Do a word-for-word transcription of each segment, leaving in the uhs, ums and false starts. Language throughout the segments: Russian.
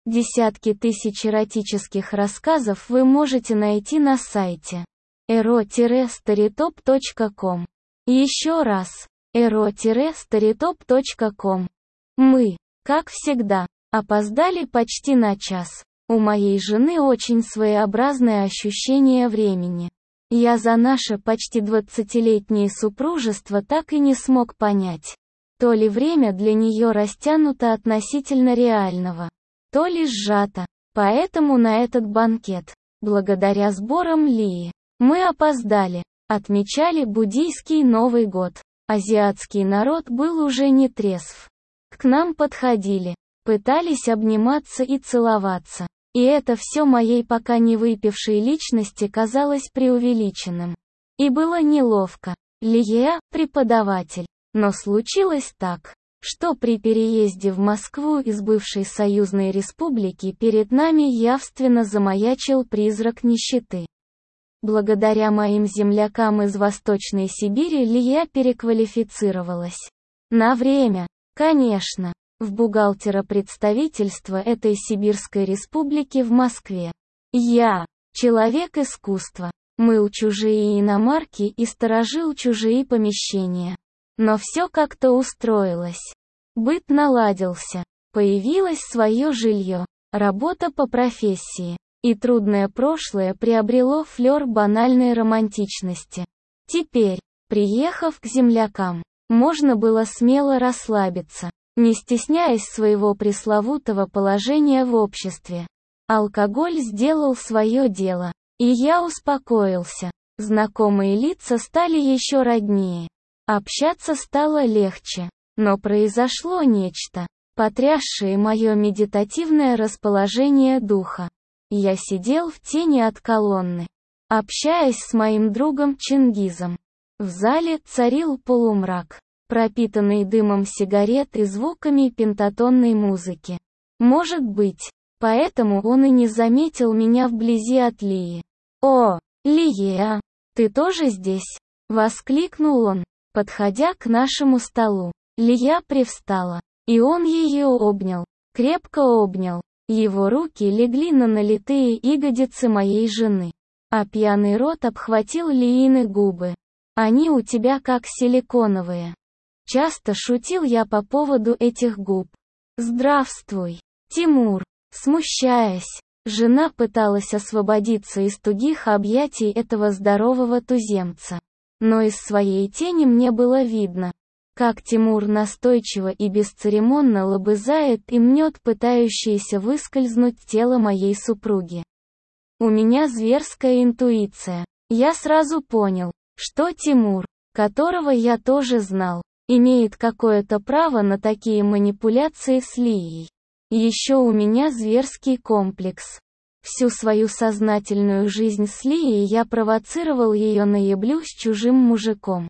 Десятки тысяч эротических рассказов вы можете найти на сайте эро старитоп точка ком. Еще раз, эро старитоп точка ком. Мы, как всегда, опоздали почти на час. У моей жены очень своеобразное ощущение времени. Я за наше почти двадцатилетнее супружество так и не смог понять, то ли время для нее растянуто относительно реального, то ли сжато. Поэтому на этот банкет, благодаря сборам Лии, мы опоздали, отмечали буддийский Новый год. Азиатский народ был уже не трезв. К нам подходили, пытались обниматься и целоваться. И это все моей пока не выпившей личности казалось преувеличенным. И было неловко. Лия – преподаватель. Но случилось так, что при переезде в Москву из бывшей союзной республики перед нами явственно замаячил призрак нищеты. Благодаря моим землякам из Восточной Сибири Лия переквалифицировалась. На время, конечно, в бухгалтера представительства этой Сибирской республики в Москве. Я – человек искусства, мыл чужие иномарки и сторожил чужие помещения. Но все как-то устроилось. Быт наладился, появилось свое жилье, работа по профессии. И трудное прошлое приобрело флёр банальной романтичности. Теперь, приехав к землякам, можно было смело расслабиться, не стесняясь своего пресловутого положения в обществе. Алкоголь сделал свое дело, и я успокоился. Знакомые лица стали еще роднее. Общаться стало легче, но произошло нечто, потрясшее мое медитативное расположение духа. Я сидел в тени от колонны, общаясь с моим другом Чингизом. В зале царил полумрак, пропитанный дымом сигарет и звуками пентатонной музыки. Может быть, поэтому он и не заметил меня вблизи от Лии. «О, Лия, ты тоже здесь?» — воскликнул он, подходя к нашему столу. Лия привстала, и он ее обнял, крепко обнял. Его руки легли на налитые ягодицы моей жены, а пьяный рот обхватил Лиины губы. «Они у тебя как силиконовые». Часто шутил я по поводу этих губ. «Здравствуй, Тимур». Смущаясь, жена пыталась освободиться из тугих объятий этого здорового туземца. Но из своей тени мне было видно, как Тимур настойчиво и бесцеремонно лобызает и мнет пытающееся выскользнуть тело моей супруги. У меня зверская интуиция. Я сразу понял, что Тимур, которого я тоже знал, имеет какое-то право на такие манипуляции с Лией. Еще у меня зверский комплекс. Всю свою сознательную жизнь с Лией я провоцировал ее на еблю с чужим мужиком.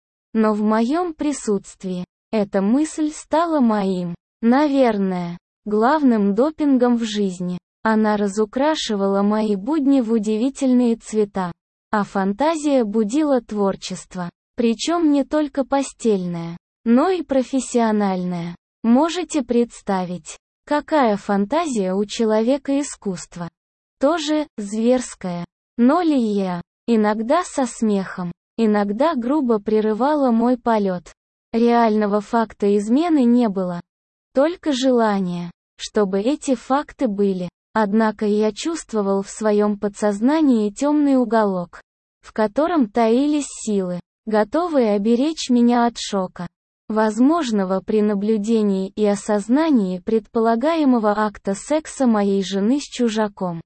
Но в моем присутствии, эта мысль стала моим, наверное, главным допингом в жизни. Она разукрашивала мои будни в удивительные цвета, а фантазия будила творчество, причем не только постельное, но и профессиональное. Можете представить, какая фантазия у человека искусства? Тоже зверская. Но Лия, иногда со смехом, иногда грубо прерывала мой полет. Реального факта измены не было. Только желание, чтобы эти факты были. Однако я чувствовал в своем подсознании темный уголок, в котором таились силы, готовые оберечь меня от шока, возможного при наблюдении и осознании предполагаемого акта секса моей жены с чужаком.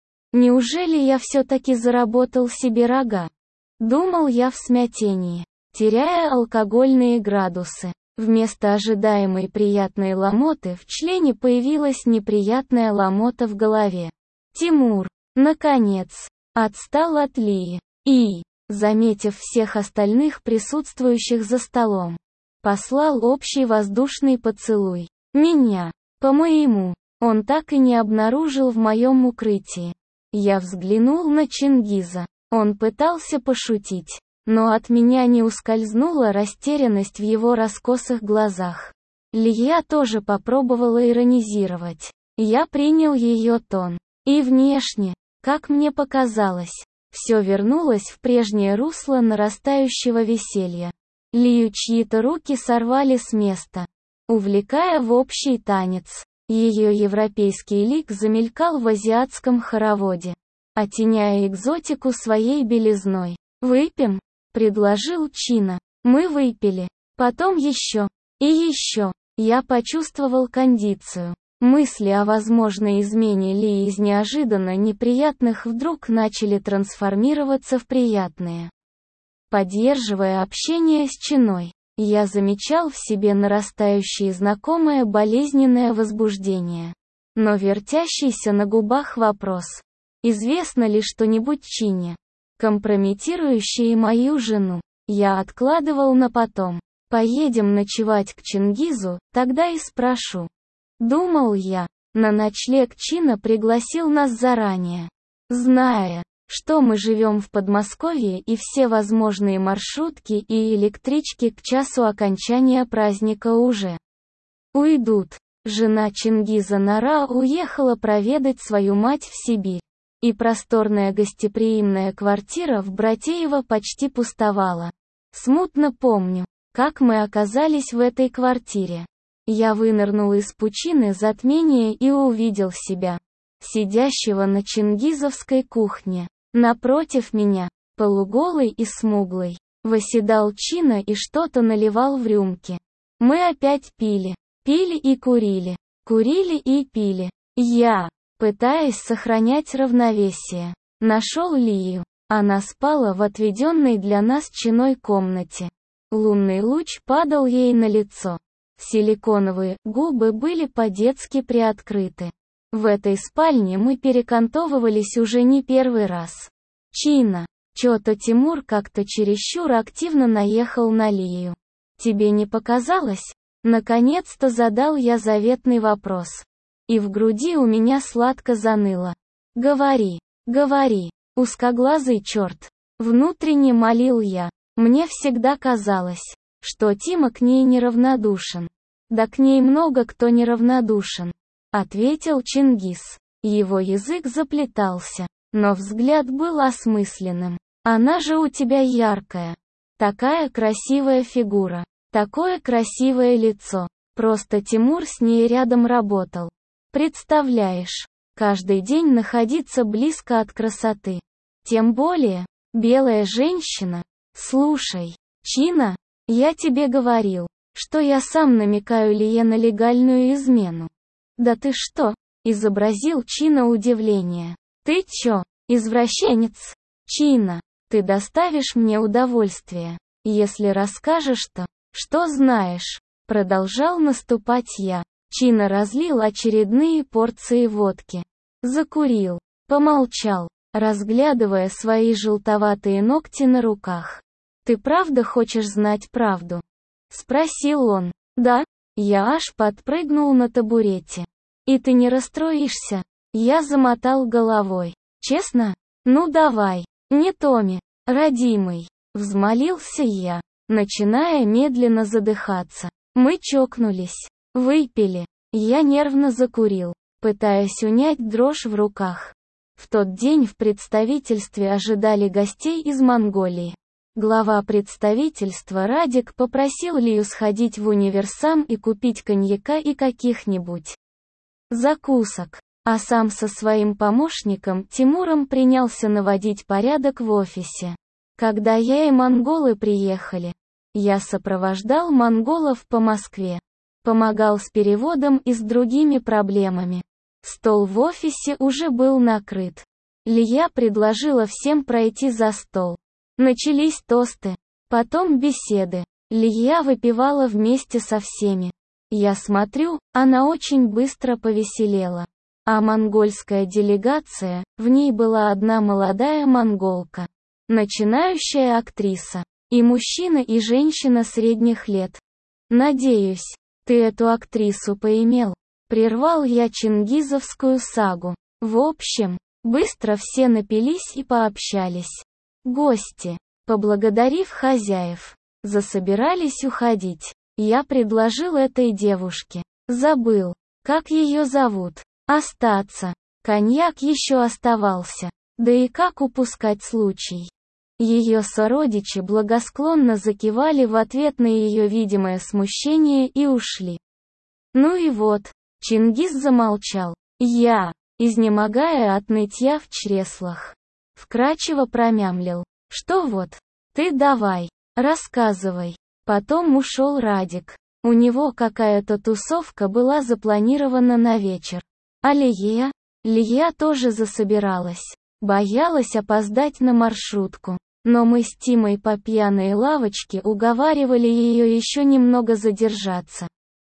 Неужели я все-таки заработал себе рога? Думал я в смятении, теряя алкогольные градусы. Вместо ожидаемой приятной ломоты в члене появилась неприятная ломота в голове. Тимур, наконец, отстал от Лии и, заметив всех остальных присутствующих за столом, послал общий воздушный поцелуй. Меня, по-моему, он так и не обнаружил в моем укрытии. Я взглянул на Чингиза. Он пытался пошутить, но от меня не ускользнула растерянность в его раскосых глазах. Лия тоже попробовала иронизировать. Я принял ее тон. И внешне, как мне показалось, все вернулось в прежнее русло нарастающего веселья. Лию чьи-то руки сорвали с места, увлекая в общий танец. Ее европейский лик замелькал в азиатском хороводе, оттеняя экзотику своей белизной. «Выпьем?» — предложил Чина. Мы выпили. Потом еще. И еще. Я почувствовал кондицию. Мысли о возможной измене Ли из неожиданно неприятных вдруг начали трансформироваться в приятные. Поддерживая общение с Чиной, я замечал в себе нарастающее знакомое болезненное возбуждение. Но вертящийся на губах вопрос: известно ли что-нибудь Чине, компрометирующее мою жену, я откладывал на потом. Поедем ночевать к Чингизу, тогда и спрошу. Думал я. На ночлег Чина пригласил нас заранее, зная, что мы живем в Подмосковье и все возможные маршрутки и электрички к часу окончания праздника уже уйдут. Жена Чингиза Нара уехала проведать свою мать в Сибирь, и просторная гостеприимная квартира в Братеево почти пустовала. Смутно помню, как мы оказались в этой квартире. Я вынырнул из пучины затмения и увидел себя, сидящего на чингизовской кухне. Напротив меня, полуголый и смуглый, восседал Чина и что-то наливал в рюмки. Мы опять пили, пили и курили, курили и пили. Я, пытаясь сохранять равновесие, нашел Лию. Она спала в отведенной для нас Чиной комнате. Лунный луч падал ей на лицо. Силиконовые губы были по-детски приоткрыты. В этой спальне мы перекантовывались уже не первый раз. Чина, чё-то Тимур как-то чересчур активно наехал на Лию. Тебе не показалось? Наконец-то задал я заветный вопрос. И в груди у меня сладко заныло. Говори, говори, узкоглазый черт. Внутренне молил я. Мне всегда казалось, что Тима к ней неравнодушен. Да к ней много кто неравнодушен, ответил Чингиз. Его язык заплетался, но взгляд был осмысленным. Она же у тебя яркая. Такая красивая фигура, такое красивое лицо. Просто Тимур с ней рядом работал. Представляешь, каждый день находиться близко от красоты. Тем более, белая женщина. Слушай, Чина, я тебе говорил, что я сам намекаю Лие на легальную измену. Да ты что? Изобразил Чина удивление. Ты чё, извращенец? Чина, ты доставишь мне удовольствие, если расскажешь то, что знаешь. Продолжал наступать я. Чина разлил очередные порции водки. Закурил. Помолчал, разглядывая свои желтоватые ногти на руках. «Ты правда хочешь знать правду?» — спросил он. «Да». Я аж подпрыгнул на табурете. «И ты не расстроишься?» Я замотал головой. «Честно? Ну давай, не Томи, родимый», — взмолился я, начиная медленно задыхаться. Мы чокнулись, выпили. Я нервно закурил, пытаясь унять дрожь в руках. В тот день в представительстве ожидали гостей из Монголии. Глава представительства Радик попросил Лию сходить в универсам и купить коньяка и каких-нибудь закусок, а сам со своим помощником Тимуром принялся наводить порядок в офисе. Когда я и монголы приехали, я сопровождал монголов по Москве, помогал с переводом и с другими проблемами. Стол в офисе уже был накрыт. Лия предложила всем пройти за стол. Начались тосты, потом беседы. Лия выпивала вместе со всеми. Я смотрю, она очень быстро повеселела. А монгольская делегация, в ней была одна молодая монголка, начинающая актриса, и мужчина и женщина средних лет. «Надеюсь, ты эту актрису поимел?» Прервал я чингизовскую сагу. В общем, быстро все напились и пообщались. Гости, поблагодарив хозяев, засобирались уходить. Я предложил этой девушке. Забыл, как ее зовут. остаться. Коньяк еще оставался. Да и как упускать случай? Ее сородичи благосклонно закивали в ответ на ее видимое смущение и ушли. Ну и вот, Чингис замолчал. Я, изнемогая от нытья в чреслах, вкрадчиво промямлил. Что вот? Ты давай, рассказывай. Потом ушел Радик. У него какая-то тусовка была запланирована на вечер. А Лия? Лия тоже засобиралась. Боялась опоздать на маршрутку. Но мы с Тимой по пьяной лавочке уговаривали ее еще немного задержаться.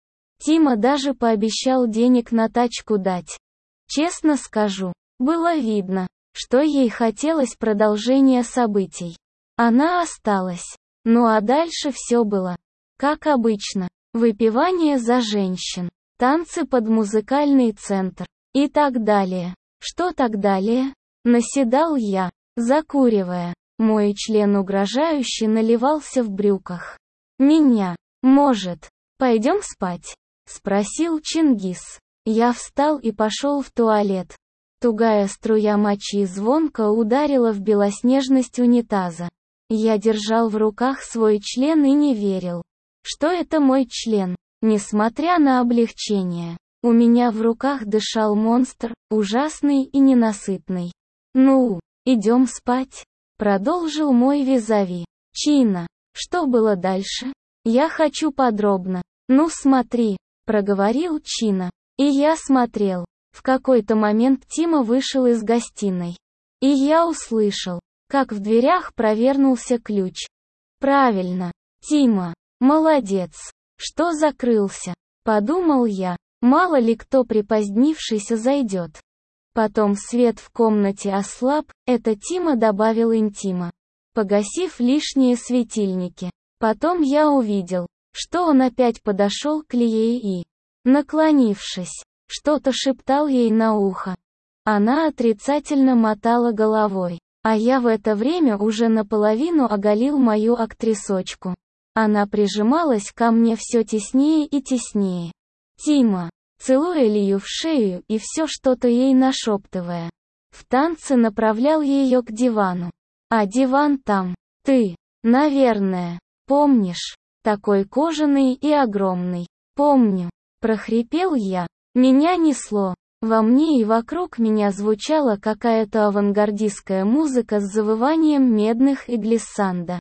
Тима даже пообещал денег на тачку дать. Честно скажу, было видно, что ей хотелось продолжения событий. Она осталась. Ну а дальше все было, как обычно, выпивание за женщин, танцы под музыкальный центр и так далее. Что так далее? Наседал я, закуривая. Мой член угрожающе наливался в брюках. Меня, может, пойдем спать? Спросил Чингис. Я встал и пошел в туалет. Тугая струя мочи звонко ударила в белоснежность унитаза. Я держал в руках свой член и не верил, что это мой член. Несмотря на облегчение, у меня в руках дышал монстр, ужасный и ненасытный. «Ну, идем спать», — продолжил мой визави. «Чина, что было дальше? Я хочу подробно». «Ну смотри», — проговорил Чина. И я смотрел. В какой-то момент Тима вышел из гостиной. И я услышал, как в дверях провернулся ключ. Правильно, Тима, молодец, что закрылся, подумал я, мало ли кто припозднившийся зайдет. Потом свет в комнате ослаб, это Тима добавил интима, погасив лишние светильники. Потом я увидел, что он опять подошел к Лие и, наклонившись, что-то шептал ей на ухо. Она отрицательно мотала головой, а я в это время уже наполовину оголил мою актрисочку. Она прижималась ко мне все теснее и теснее. Тима, целуя Лию в шею и все что-то ей нашептывая, в танце направлял ее к дивану. А диван там, ты, наверное, помнишь, такой кожаный и огромный. Помню, прохрипел я. Меня несло. Во мне и вокруг меня звучала какая-то авангардистская музыка с завыванием медных и глиссанда.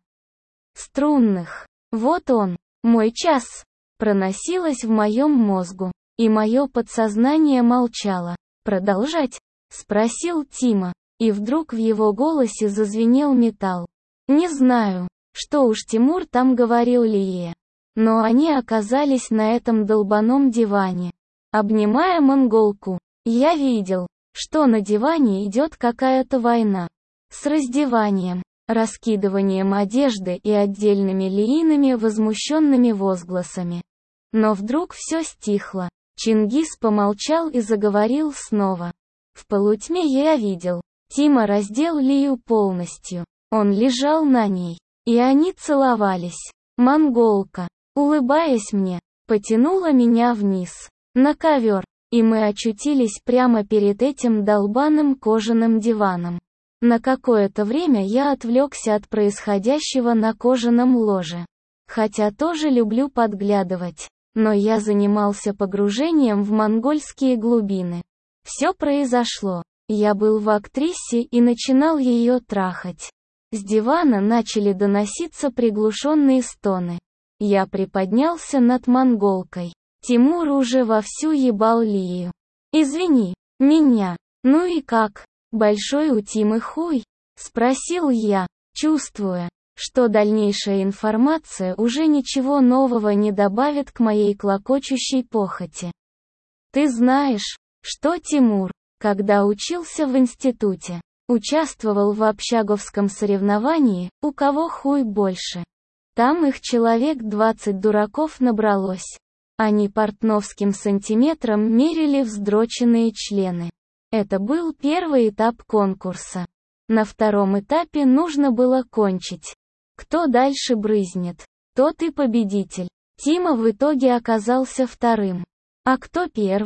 Струнных. Вот он, мой час. Проносилось в моем мозгу. И мое подсознание молчало. «Продолжать?» — спросил Тима. И вдруг в его голосе зазвенел металл. Не знаю, что уж Тимур там говорил Лие. Но они оказались на этом долбаном диване. Обнимая монголку, я видел, что на диване идет какая-то война. С раздеванием, раскидыванием одежды и отдельными Лииными возмущенными возгласами. Но вдруг все стихло. Чингис помолчал и заговорил снова. В полутьме я видел, Тима раздел Лию полностью. Он лежал на ней, и они целовались. Монголка, улыбаясь мне, потянула меня вниз, на ковер, и мы очутились прямо перед этим долбаным кожаным диваном. На какое-то время я отвлекся от происходящего на кожаном ложе. Хотя тоже люблю подглядывать, но я занимался погружением в монгольские глубины. Все произошло. Я был в актрисе и начинал ее трахать. С дивана начали доноситься приглушенные стоны. Я приподнялся над монголкой. Тимур уже вовсю ебал Лию. «Извини, меня, ну и как? Большой у Тимы хуй?» — спросил я, чувствуя, что дальнейшая информация уже ничего нового не добавит к моей клокочущей похоти. «Ты знаешь, что Тимур, когда учился в институте, участвовал в общаговском соревновании, у кого хуй больше. Там их человек двадцать дураков набралось. Они портновским сантиметром мерили вздроченные члены. Это был первый этап конкурса. На втором этапе нужно было кончить. Кто дальше брызнет, тот и победитель. Тима в итоге оказался вторым. А кто первым?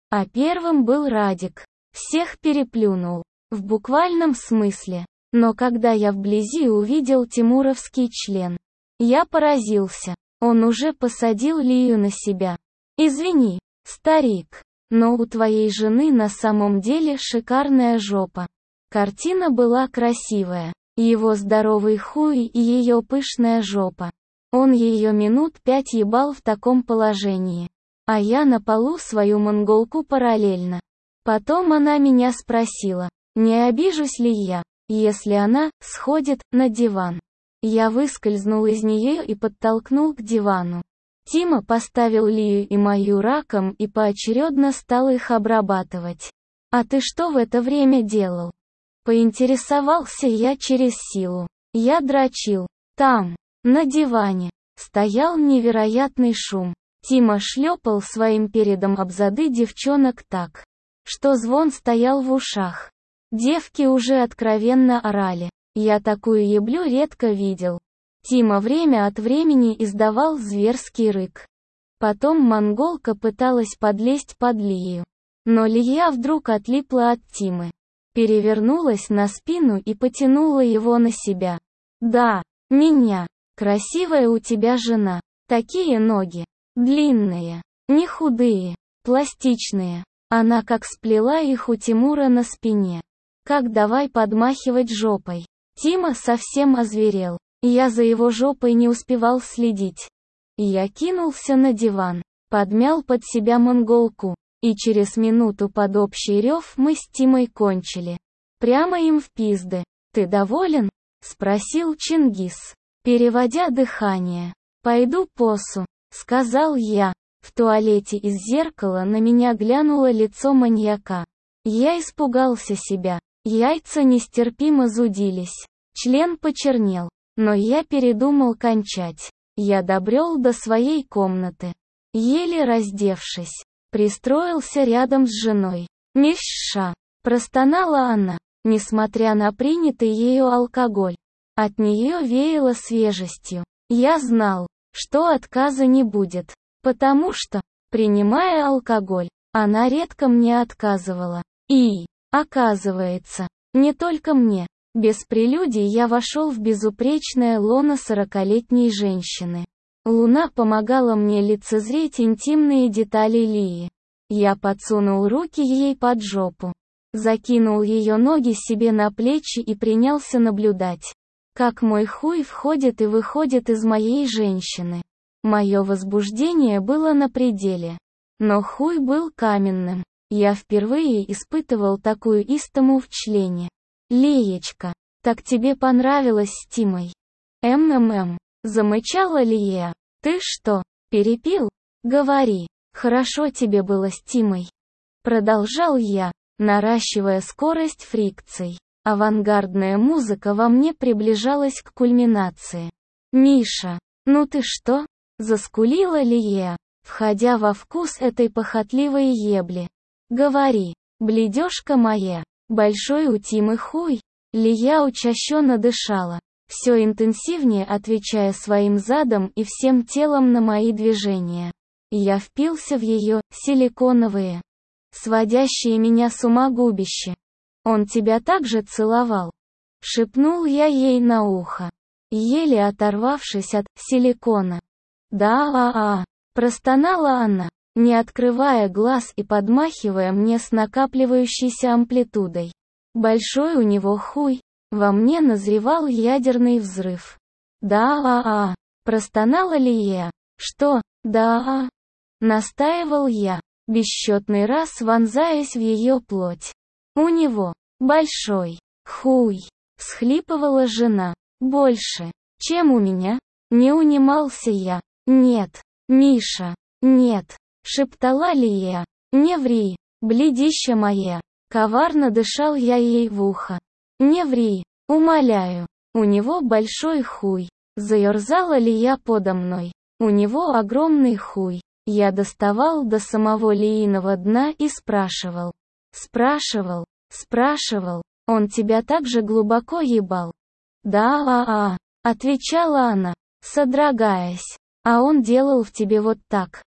А первым был Радик. Всех переплюнул. В буквальном смысле. Но когда я вблизи увидел тимуровский член, я поразился. Он уже посадил Лию на себя. Извини, старик, но у твоей жены на самом деле шикарная жопа. Картина была красивая. Его здоровый хуй и ее пышная жопа. Он ее минут пять ебал в таком положении. А я на полу свою монголку параллельно. Потом она меня спросила, не обижусь ли я, если она сходит на диван. Я выскользнул из нее и подтолкнул к дивану. Тима поставил Лию и мою раком и поочередно стал их обрабатывать. «А ты что в это время делал?» Поинтересовался я через силу. Я дрочил. Там, на диване, стоял невероятный шум. Тима шлепал своим передом об зады девчонок так, что звон стоял в ушах. Девки уже откровенно орали. Я такую еблю редко видел. Тима время от времени издавал зверский рык. Потом монголка пыталась подлезть под Лию. Но Лия вдруг отлипла от Тимы. Перевернулась на спину и потянула его на себя. «Да, меня. Красивая у тебя жена. Такие ноги. Длинные. Не худые. Пластичные. Она как сплела их у Тимура на спине. Как давай подмахивать жопой». Тима совсем озверел. Я за его жопой не успевал следить. Я кинулся на диван, подмял под себя монголку, и через минуту под общий рев мы с Тимой кончили. Прямо им в пизды. «Ты доволен?» — спросил Чингис, переводя дыхание. «Пойду посу», — сказал я. В туалете из зеркала на меня глянуло лицо маньяка. Я испугался себя. Яйца нестерпимо зудились. Член почернел. Но я передумал кончать. Я добрел до своей комнаты. Еле раздевшись, пристроился рядом с женой. «Миша!» — простонала она, несмотря на принятый ею алкоголь. От нее веяло свежестью. Я знал, что отказа не будет, потому что, принимая алкоголь, она редко мне отказывала. И, оказывается, не только мне. Без прелюдий я вошел в безупречное лоно сорокалетней женщины. Луна помогала мне лицезреть интимные детали Лии. Я подсунул руки ей под жопу, закинул ее ноги себе на плечи и принялся наблюдать, как мой хуй входит и выходит из моей женщины. Мое возбуждение было на пределе. Но хуй был каменным. Я впервые испытывал такую истому в члене. «Леечка, так тебе понравилось с Тимой?» «М-м-м», замычала Лия. «Ты что, перепил? Говори, хорошо тебе было с Тимой?» Продолжал я, наращивая скорость фрикций. Авангардная музыка во мне приближалась к кульминации. «Миша, ну ты что?» — заскулила Лия, входя во вкус этой похотливой ебли. «Говори, бледёшка моя». Большой у Тимы хуй. Лия учащенно дышала, все интенсивнее отвечая своим задом и всем телом на мои движения. Я впился в ее силиконовые, сводящие меня с ума губища. «Он тебя также целовал?» — шепнул я ей на ухо, еле оторвавшись от силикона. «Да-а-а», — простонала она, не открывая глаз и подмахивая мне с накапливающейся амплитудой. Большой у него хуй, во мне назревал ядерный взрыв. «Да-а-а», — простонала Лия. «Что, да-а?» — настаивал я, бесчетный раз вонзаясь в ее плоть. «У него большой хуй», — всхлипывала жена. «Больше, чем у меня?» — не унимался я. «Нет, Миша, нет», — шептала Лия. «Не ври, бледища моя». Коварно дышал я ей в ухо. «Не ври, умоляю, у него большой хуй». Заерзала Лия подо мной. «У него огромный хуй». Я доставал до самого Лииного дна и спрашивал. Спрашивал, спрашивал, «Он тебя так же глубоко ебал?» «Да-а-а», — отвечала она, содрогаясь. «А он делал в тебе вот так».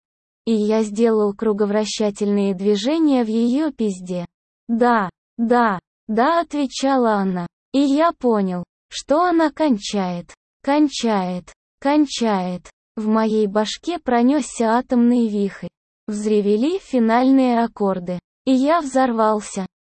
И я сделал круговращательные движения в ее пизде. «Да, да, да», отвечала она. И я понял, что она кончает, кончает, кончает. В моей башке пронесся атомный вихрь. Взревели финальные аккорды. И я взорвался.